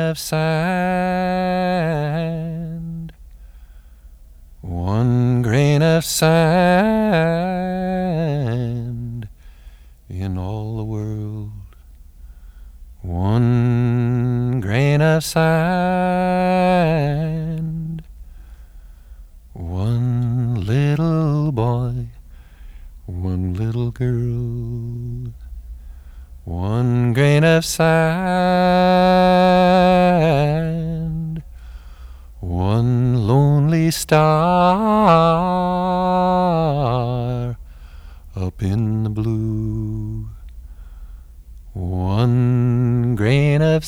of sand, one grain of sand in all the world, one grain of sand, one little boy, one little girl, one grain of sand, one lonely star up in the blue, one grain of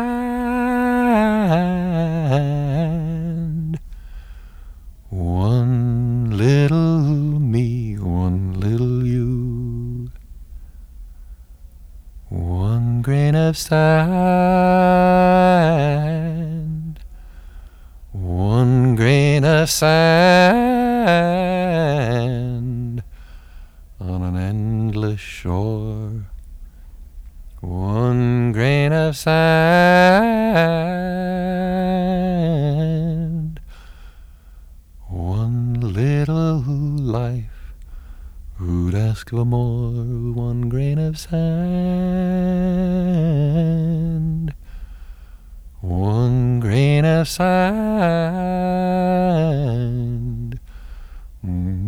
sand, one little me, one little you, one grain of sand, one grain of sand on an endless shore, one grain of sand, one little life. Who'd ask for more? One grain of sand, one grain of sand.